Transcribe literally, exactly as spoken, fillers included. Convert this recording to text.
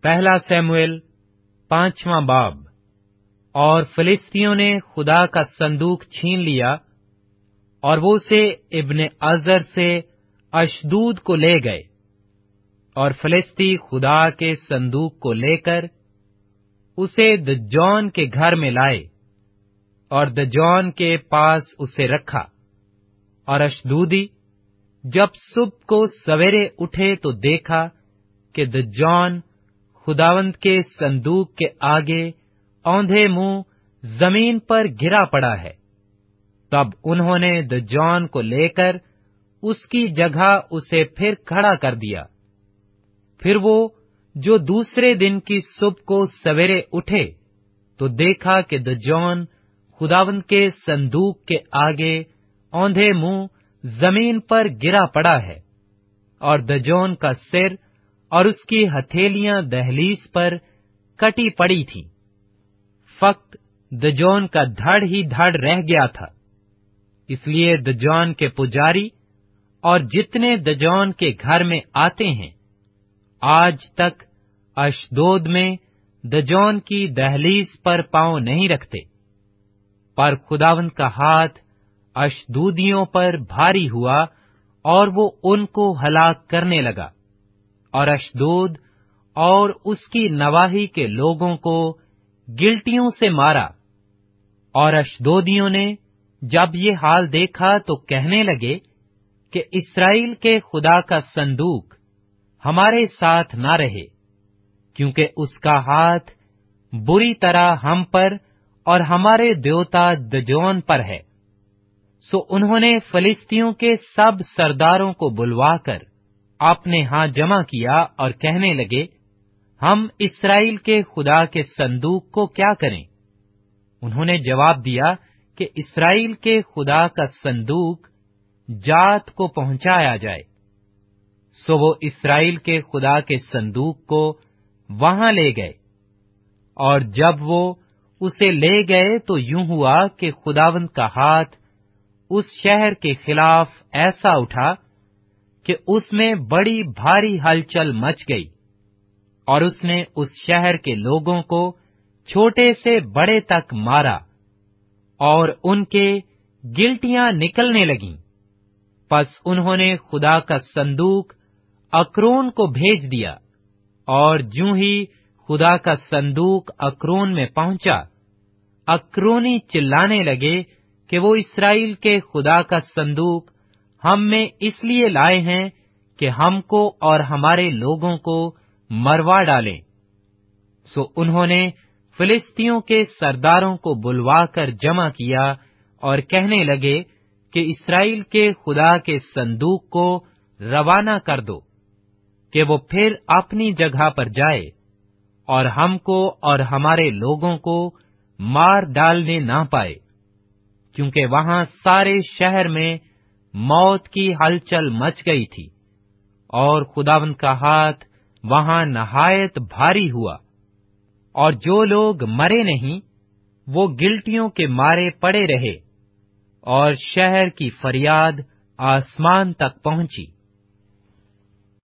پہلا سیموئیل پانچواں باب۔ اور فلسطینیوں نے خدا کا صندوق چھین لیا اور وہ اسے ابن عزر سے اشدود کو لے گئے، اور فلسطی خدا کے صندوق کو لے کر اسے دجون کے گھر میں لائے اور دجون کے پاس اسے رکھا۔ اور اشدودی جب صبح کو سویرے اٹھے تو دیکھا کہ دجون خداوند کے صندوق کے آگے اوندھے منہ زمین پر گرا پڑا ہے۔ تب انہوں نے دجون کو لے کر اس کی جگہ اسے پھر کھڑا کر دیا۔ پھر وہ جو دوسرے دن کی صبح کو سویرے اٹھے تو دیکھا کہ دجون خداوند کے صندوق کے آگے اوندھے منہ زمین پر گرا پڑا ہے، اور دجون کا سر اور اس کی ہتھیلیاں دہلیز پر کٹی پڑی تھیں۔ فقط دجون کا دھڑ ہی دھڑ رہ گیا تھا۔ اس لیے دجون کے پجاری اور جتنے دجون کے گھر میں آتے ہیں آج تک اشدود میں دجون کی دہلیز پر پاؤں نہیں رکھتے۔ پر خداوند کا ہاتھ اشدودیوں پر بھاری ہوا اور وہ ان کو ہلاک کرنے لگا، اور اشدود اور اس کی نواحی کے لوگوں کو گلٹیوں سے مارا۔ اور اشدودیوں نے جب یہ حال دیکھا تو کہنے لگے کہ اسرائیل کے خدا کا صندوق ہمارے ساتھ نہ رہے، کیونکہ اس کا ہاتھ بری طرح ہم پر اور ہمارے دیوتا دجون پر ہے۔ سو انہوں نے فلسطینیوں کے سب سرداروں کو بلوا کر اپنے ہاں جمع کیا اور کہنے لگے، ہم اسرائیل کے خدا کے صندوق کو کیا کریں؟ انہوں نے جواب دیا کہ اسرائیل کے خدا کا صندوق جات کو پہنچایا جائے۔ سو وہ اسرائیل کے خدا کے صندوق کو وہاں لے گئے، اور جب وہ اسے لے گئے تو یوں ہوا کہ خداوند کا ہاتھ اس شہر کے خلاف ایسا اٹھا کہ اس میں بڑی بھاری ہلچل مچ گئی، اور اس نے اس شہر کے لوگوں کو چھوٹے سے بڑے تک مارا، اور ان کے گلٹیاں نکلنے لگیں۔ پس انہوں نے خدا کا صندوق اکرون کو بھیج دیا، اور جوں ہی خدا کا صندوق اکرون میں پہنچا، اکرونی چلانے لگے کہ وہ اسرائیل کے خدا کا صندوق ہم میں اس لیے لائے ہیں کہ ہم کو اور ہمارے لوگوں کو مروا ڈالیں۔ سو انہوں نے فلسطینیوں کے سرداروں کو بلوا کر جمع کیا اور کہنے لگے کہ اسرائیل کے خدا کے صندوق کو روانہ کر دو کہ وہ پھر اپنی جگہ پر جائے، اور ہم کو اور ہمارے لوگوں کو مار ڈالنے نہ پائے، کیونکہ وہاں سارے شہر میں موت کی ہلچل مچ گئی تھی، اور خداوند کا ہاتھ وہاں نہایت بھاری ہوا، اور جو لوگ مرے نہیں وہ گلٹیوں کے مارے پڑے رہے، اور شہر کی فریاد آسمان تک پہنچی۔